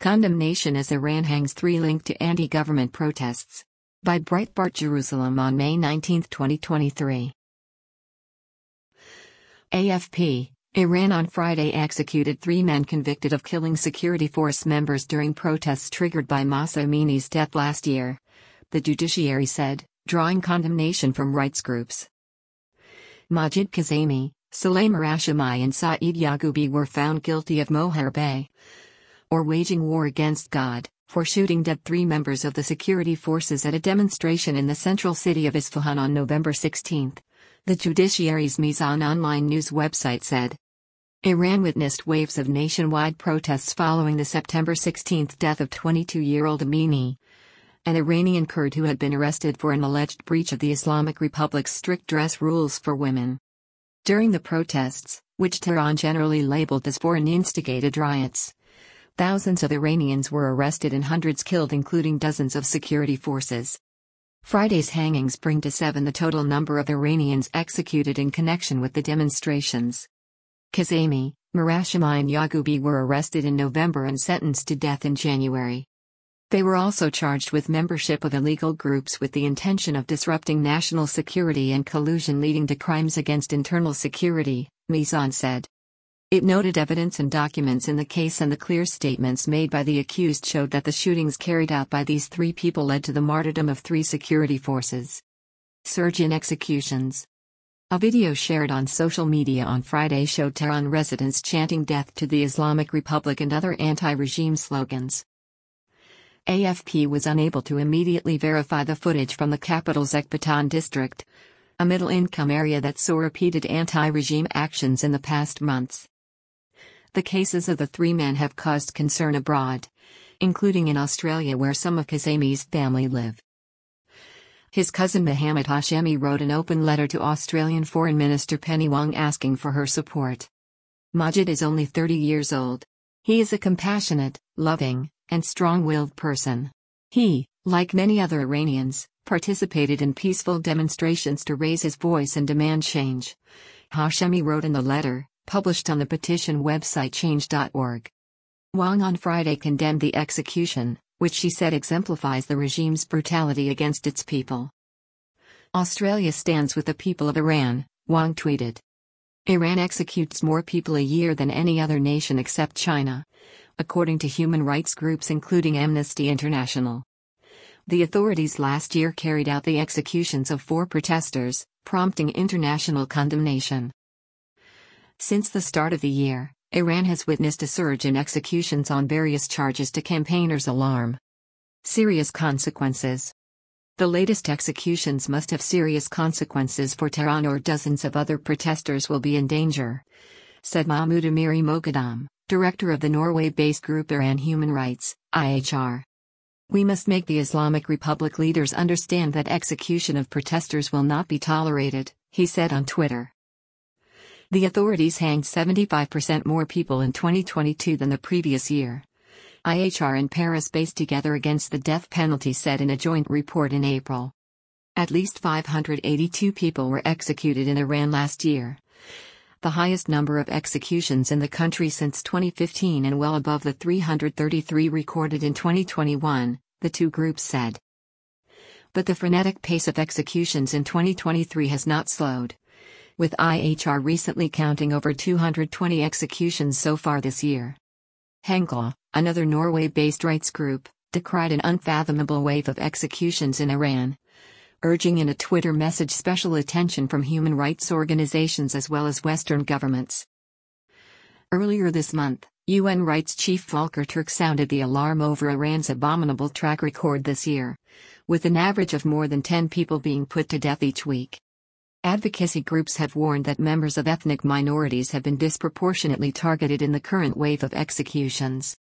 Condemnation as Iran hangs 3 linked to anti-government protests. By Breitbart Jerusalem on May 19, 2023. AFP, Iran on Friday executed 3 men convicted of killing security force members during protests triggered by Mahsa Amini's death last year, the judiciary said, drawing condemnation from rights groups. Majid Kazemi, Saleh Marashami and Saeed Yagoubi were found guilty of moharbe, or waging war against God, for shooting dead 3 members of the security forces at a demonstration in the central city of Isfahan on November 16, the judiciary's Mizan online news website said. Iran witnessed waves of nationwide protests following the September 16 death of 22-year-old Amini, an Iranian Kurd who had been arrested for an alleged breach of the Islamic Republic's strict dress rules for women. During the protests, which Tehran generally labeled as foreign-instigated riots, thousands of Iranians were arrested and hundreds killed, including dozens of security forces. Friday's hangings bring to 7 the total number of Iranians executed in connection with the demonstrations. Kazemi, Marashami and Yagoubi were arrested in November and sentenced to death in January. They were also charged with membership of illegal groups with the intention of disrupting national security and collusion leading to crimes against internal security, Mizan said. It noted evidence and documents in the case, and the clear statements made by the accused showed that the shootings carried out by these 3 people led to the martyrdom of 3 security forces. Surge in executions. A video shared on social media on Friday showed Tehran residents chanting "Death to the Islamic Republic" and other anti-regime slogans. AFP was unable to immediately verify the footage from the capital's Ekbatan district, a middle-income area that saw repeated anti-regime actions in the past months. The cases of the 3 men have caused concern abroad, including in Australia where some of Kazemi's family live. His cousin Mohammed Hashemi wrote an open letter to Australian Foreign Minister Penny Wong asking for her support. Majid is only 30 years old. He is a compassionate, loving, and strong-willed person. He, like many other Iranians, participated in peaceful demonstrations to raise his voice and demand change, Hashemi wrote in the letter, published on the petition website change.org. Wong on Friday condemned the execution, which she said exemplifies the regime's brutality against its people. Australia stands with the people of Iran, Wong tweeted. Iran executes more people a year than any other nation except China, according to human rights groups including Amnesty International. The authorities last year carried out the executions of 4 protesters, prompting international condemnation. Since the start of the year, Iran has witnessed a surge in executions on various charges, to campaigners' alarm. Serious consequences. The latest executions must have serious consequences for Tehran, or dozens of other protesters will be in danger, said Mahmoud Amiri Moghadam, director of the Norway-based group Iran Human Rights, IHR. We must make the Islamic Republic leaders understand that execution of protesters will not be tolerated, he said on Twitter. The authorities hanged 75% more people in 2022 than the previous year, IHR and Paris-based Together Against the Death Penalty said in a joint report in April. At least 582 people were executed in Iran last year, the highest number of executions in the country since 2015 and well above the 333 recorded in 2021, the 2 groups said. But the frenetic pace of executions in 2023 has not slowed, with IHR recently counting over 220 executions so far this year. Hengla, another Norway-based rights group, decried an unfathomable wave of executions in Iran, urging in a Twitter message special attention from human rights organizations as well as Western governments. Earlier this month, UN Rights Chief Volker Turk sounded the alarm over Iran's abominable track record this year, with an average of more than 10 people being put to death each week. Advocacy groups have warned that members of ethnic minorities have been disproportionately targeted in the current wave of executions.